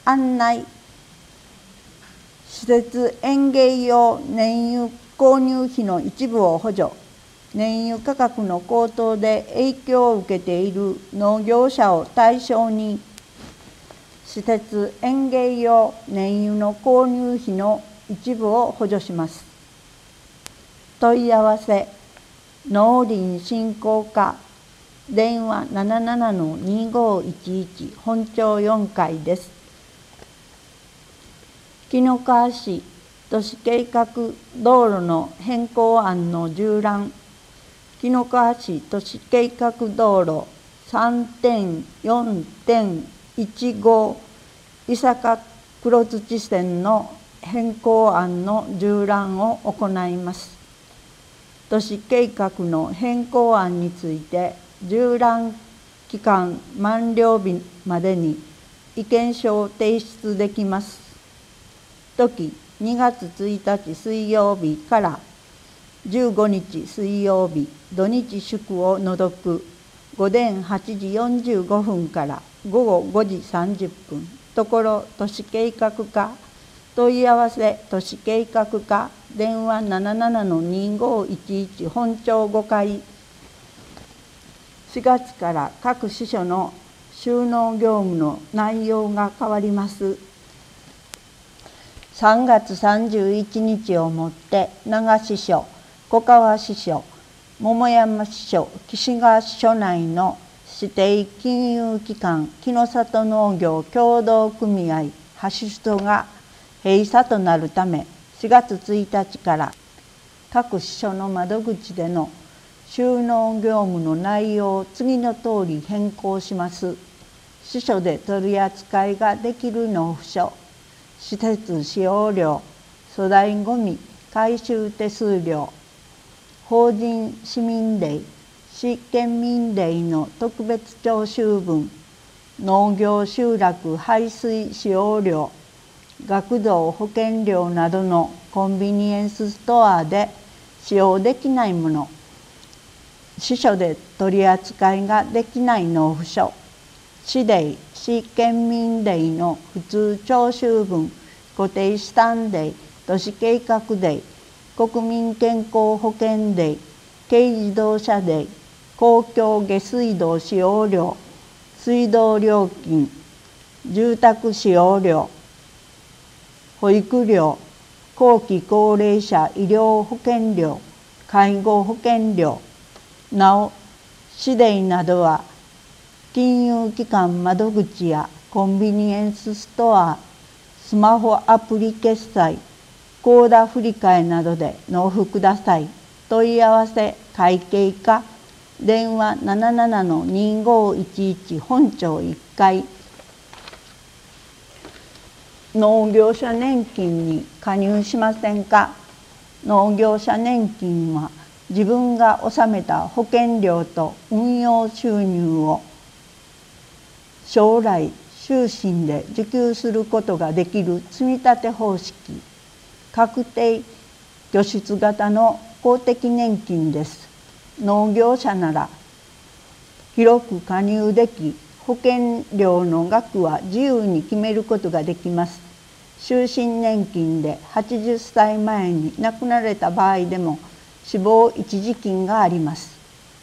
案内。施設園芸用燃油購入費の一部を補助。燃油価格の高騰で影響を受けている農業者を対象に、施設園芸用燃油の購入費の一部を補助します。問い合わせ、農林振興課、電話 77-2511 本町4階です。紀の川市都市計画道路の変更案の縦覧。紀の川市都市計画道路 3.4.15 伊坂黒土線の変更案の縦覧を行います。都市計画の変更案について縦覧期間満了日までに意見書を提出できます。時2月1日水曜日から15日水曜日土日祝を除く午前8時45分から午後5時30分ところ都市計画課。問い合わせ都市計画課、電話 77-2511 本町5階。4月から各支所の収納業務の内容が変わります。3月31日をもって長支所、小川支所、桃山支所、岸川支所内の指定金融機関木の里農業協同組合派支所が閉鎖となるため、4月1日から各支所の窓口での収納業務の内容を次の通り変更します。支所で取り扱いができる納付書、施設使用料、粗大ごみ回収手数料、法人市民デイ、市県民デイの特別徴収分、農業集落排水使用料、学童保険料などのコンビニエンスストアで使用できないもの、支所で取り扱いができない納付書、市デイ、市県民デイの普通徴収分、固定資産デイ、都市計画デイ、国民健康保険デイ、軽自動車デイ、公共下水道使用料、水道料金、住宅使用料、保育料、後期高齢者医療保険料、介護保険料。なお、市デイなどは金融機関窓口やコンビニエンスストア、スマホアプリ決済、口座振替などで納付ください。問い合わせ会計課、電話 77-2511 本町1階。農業者年金に加入しませんか。農業者年金は自分が納めた保険料と運用収入を将来終身で受給することができる積立方式、確定拠出型の公的年金です。農業者なら広く加入でき、保険料の額は自由に決めることができます。終身年金で80歳前に亡くなられた場合でも死亡一時金があります。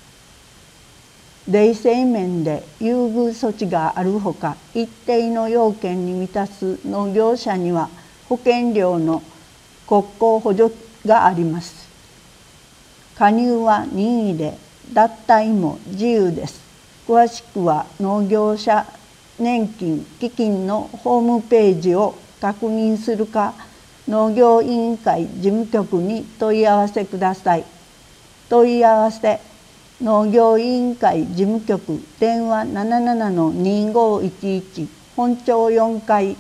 税制面で優遇措置があるほか、一定の要件に満たす農業者には保険料の国庫補助があります。加入は任意で脱退も自由です。詳しくは農業者年金基金のホームページを確認するか、農業委員会事務局に問い合わせください。問い合わせ農業委員会事務局、電話 77-2511 本町4階。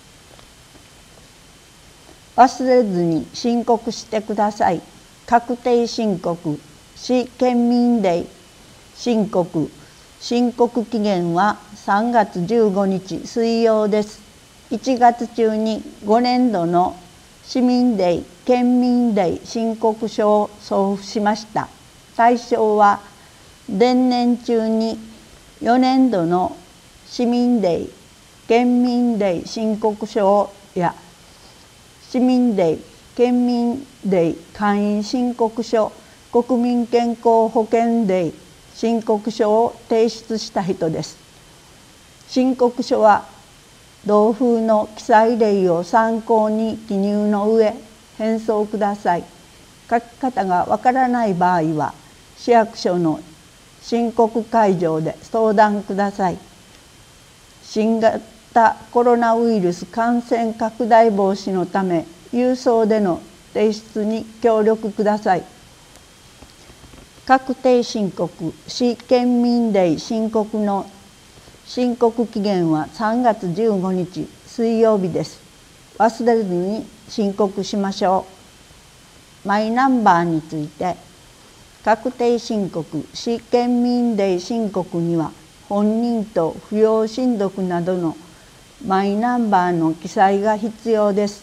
忘れずに申告してください。確定申告、市県民デイ申告期限は3月15日水曜です。1月中に5年度の市民デイ、県民デイ申告書を送付しました。対象は前年中に4年度の市民デイ、 県民デイ申告書や市民デイ、県民デイ会員申告書、国民健康保険デイ申告書を提出した人です。申告書は同封の記載例を参考に記入の上返送ください。書き方がわからない場合は市役所の申告会場で相談ください。新型コロナウイルス感染拡大防止のため郵送での提出に協力ください。確定申告、市県民デイ申告の申告期限は3月15日水曜日です。忘れずに申告しましょう。マイナンバーについて、確定申告、市県民デイ申告には本人と扶養親族などのマイナンバーの記載が必要です。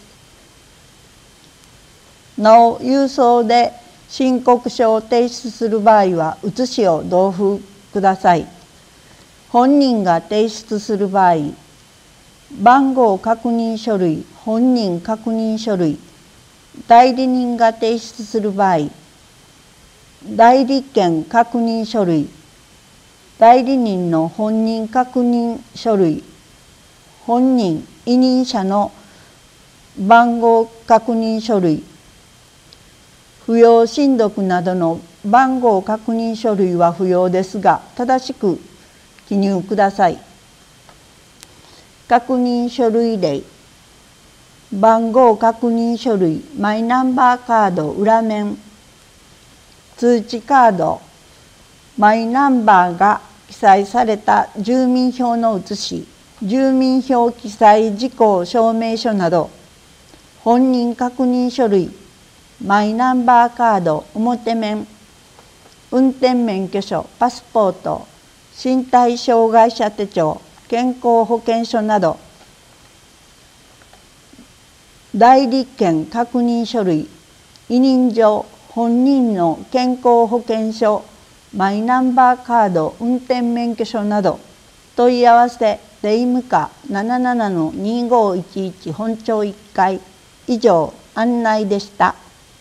なお、郵送で申告書を提出する場合は写しを同封ください。本人が提出する場合、番号確認書類、本人確認書類、代理人が提出する場合、代理権確認書類、代理人の本人確認書類、本人委任者の番号確認書類、扶養親族などの番号確認書類は不要ですが、正しく記入ください。確認書類例、番号確認書類、マイナンバーカード裏面、通知カード、マイナンバーが記載された住民票の写し、住民票記載事項証明書など、本人確認書類、マイナンバーカード表面、運転免許証、パスポート、身体障害者手帳、健康保険証など、代理権確認書類、委任状、本人の健康保険証、マイナンバーカード、運転免許証など、問い合わせ、デイムカ 77-2511 本町1階以上案内でした。